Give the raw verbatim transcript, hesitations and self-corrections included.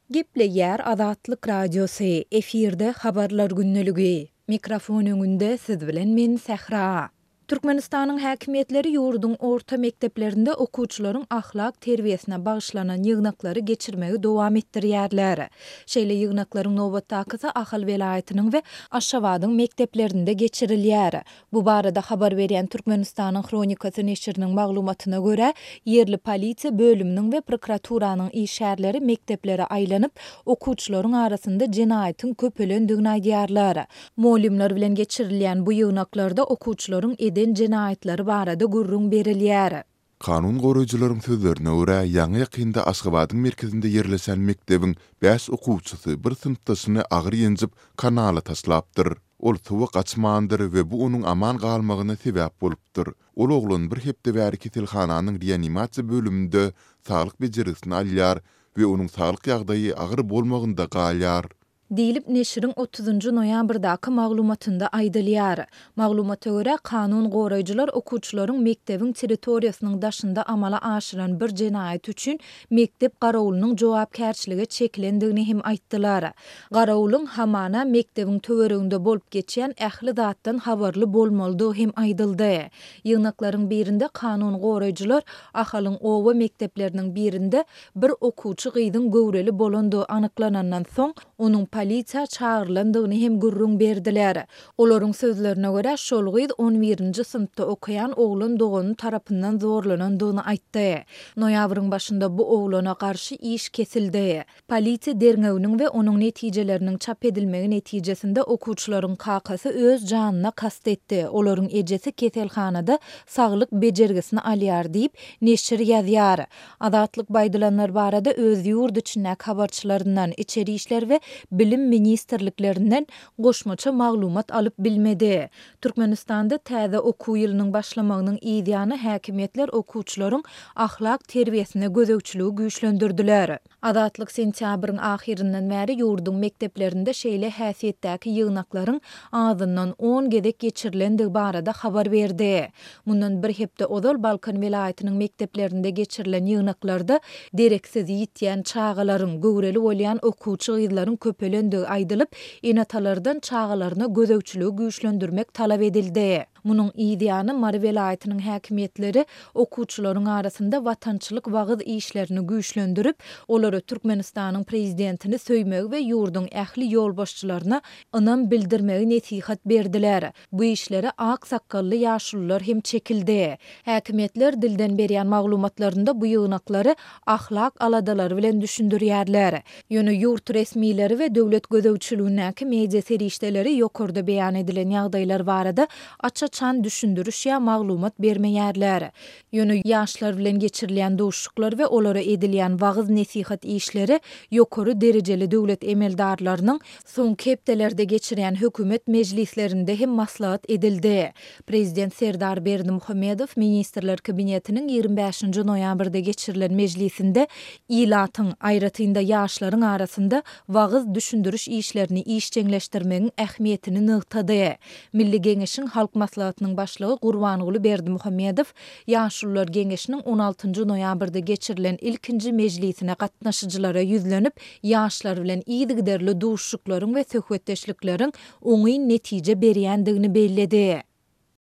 Gepleýär Azatlyk Radiosu efirde habarlar günneligi. Mikrofon öňünde siz bilen men Sähra. Türkmenistanyň häkimetleri ýurdun orta mekdeplerinde okuwçylaryň ahlak terbiýesine bagyşlanan ýygnaklary geçirmegi dowam etdirýärler. Şeýle ýygnaklaryň nowbatdakysy Ahal welaýatynyň we Aşgabatyň mekdeplerinde geçirilýär. Bu barada habar berýän Türkmenistanyň Kronikasy neşriniň maglumatyna görä, ýerli polisiýa bölüminiň we prokuraturanyň işgärleri mekdeplere aýlanyp, okuwçylaryň arasynda jenaýatyň köpelendigini aýdýarlar. Molimler bilen geçirilýän bu ýygnaklarda okuwçylaryň eden jenaýatlary barada gurrun berilýär. Kanun goraýjylaryň sözlerine görä, ýaňy ýakynda Aşgabatyň merkezinde ýerleşen mekdebiň beş okuwçysy bir sınıftasyny agyr ýenjip kanala taslapdyr. Ol suwa gaçmandyr we bu onuň aman galmagyna sebäp bolupdyr. Ol oglun bir hepde bäri keselhananyň reanimasiýa bölüminde saglyk bejerisini alýar we onuň saglyk ýagdaýy agyr bolmagynda galýar. Diýilip neşriň otuzunçy noýambrdaky maglumatynda aýdylýar. Maglumata görä kanun goraýjylar okuwçylaryň mekdebiň territoriýasynyň daşynda amala aşyran bir jenaýat üçin mektep garawulynyň jogapkärçiligi çekilendigini hem aýtdylar. Garawulyň hamana mekdebiň töwereginde bolup geçýän ähli zatdan habarly bolmalydygy hem aýdyldy. Ýygnaklaryň birinde kanun goraýjylar ahalyň owa mektepleriniň birinde bir okuwçy gyýdyň göwreli bolandygy anyklanandan soň onuň polisiýa çağırlandygyny hem gurrun berdiler. Olaryň sözlerine görä şol gyýd on birinji sınıfda okuyan oglun dogany tarapyndan zorlanandygyny aýtdy. Noýabryň başynda bu oglana garşy iş kesildi. Polisiýa derňeginiň we onuň netijeleriniň çap edilmegi netijesinde okuwçylaryň kakasy öz janyna kast etdi. Olaryň ejesi keselhanada saglyk bejergisini alýar diýip neşir ýazýar. Azatlyk baýdylanlar barada öz ýurt içindäki habarçylaryndan içeri işler we bilim ministerliklerinden goşmaça maglumat alıp bilmedi. Türkmenistanda täze okuw ýylynyň başlamagynyň ýygyny häkimetler okuwçylaryň ahlak terbiýesine gözegçiligi güýçlendirdiler. Azatlyk sentýabryň ahirinden bäri ýurdun mekteplerinde şeýle häsiýetdäki ýygnaklaryň azyndan on gedek geçirilendigi barada habar berdi. Mundan bir hepde ozal Balkan welaýatynyň mekteplerinde geçirilen ýygnaklarda dereksiz ýitýän çağalaryň göwreli bolýan okuwçy gyzlaryň köpelendigi aýdylyp, enatalardan çağalaryna gözegçiligi güýçlendirmek talap edildi. Munun ýygyny Mari welaýatynyň häkimetleri okuwçylaryň arasynda watançylyk wagyz işlerini güýçlendirip, olary Türkmenistanyň prezidentini söýmegi we ýurdun ähli ýolbaşçylaryna ynam bildirmegi nesihat berdiler. Bu işlere ak sakally ýaşullar hem çekildi. Häkimetler dilden berýän maglumatlarynda bu ýygnaklary ahlak aladalary bilen düşündirýärler. Ýöne ýurt resmileri we döwlet gözegçiligindäki media serişdeleri ýokurda beýan edilen ýagdaýlar barada açça çan düşündürüş ya maglumat bermeýärler. Ýöne ýaşlar bilen geçirilýän duşuklar we olara edilýän wagyz nesihat işleri ýokary derejeli döwlet emeldarlarynyň soňky hepdelerde geçirýän hökümet mejlislerinde hem maslahat edildi. Prezident Serdar Berdimuhammedow ministrler kabinetiniň ýygrimi beşinji noýambrda geçirilen mejlisinde ilatyň aýratynda ýaşlaryň arasynda wagyz düşündürüş işlerini işçeňleşdirmegiň ähmiýetini nygtady. Milli Geňeşiň halk maslahatynyň başlygy Gurbanguly Berdimuhammedow ýaşullar geňeşiniň on altyncı noýambrda geçirilen ilkinji mejlisine gatnaşyjylara ýüzlenip, ýaşlar bilen ýygyderli duşuklaryň we söhbetdeşlikleriň oňy netije berýändigini bellädi.